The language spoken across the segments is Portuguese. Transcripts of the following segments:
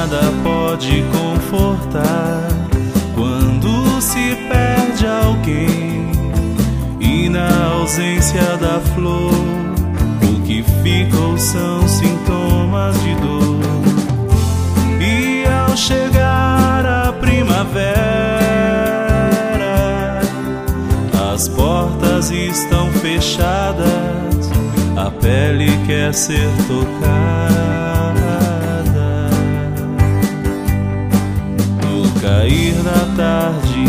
nada pode confortar quando se perde alguém, e na ausência da flor o que ficou são sintomas de dor. E ao chegar a primavera, as portas estão fechadas, a pele quer ser tocada. No cair da tarde,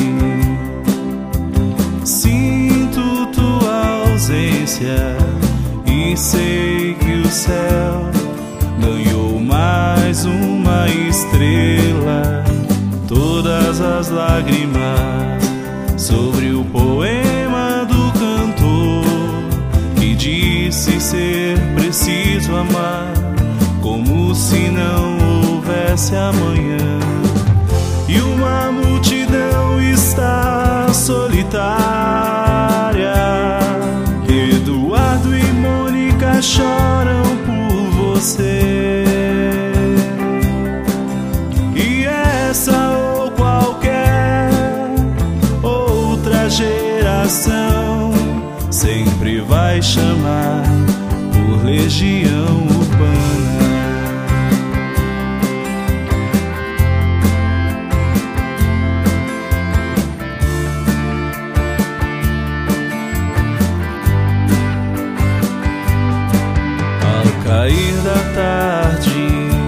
sinto tua ausência e sei que o céu ganhou mais uma estrela. Todas as lágrimas sobre o poema do cantor que disse ser preciso amar, como se não houvesse amanhã. E uma multidão está solitária, Eduardo e Mônica choram por você. E essa ou qualquer outra geração sempre vai chamar por legião urbana. Ao cair da tarde,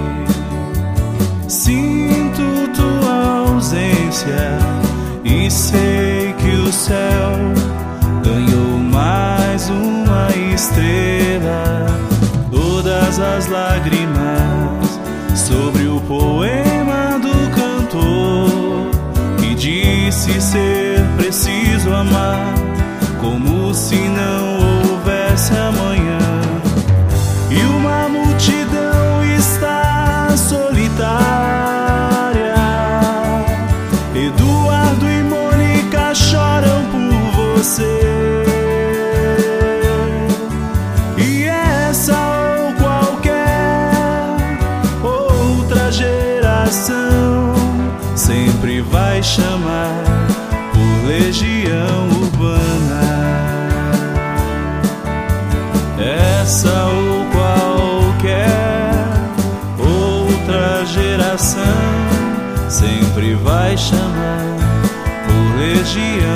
sinto tua ausência e sei que o céu ganhou mais uma estrela. Todas as lágrimas sobre o poema do cantor que disse ser preciso amar, como se não houvesse amanhã. E uma multidão está solitária, Eduardo e Mônica choram por você. E essa ou qualquer outra geração sempre vai chamar por legião urbana. Essa ou qualquer outra geração sempre vai chamar por legião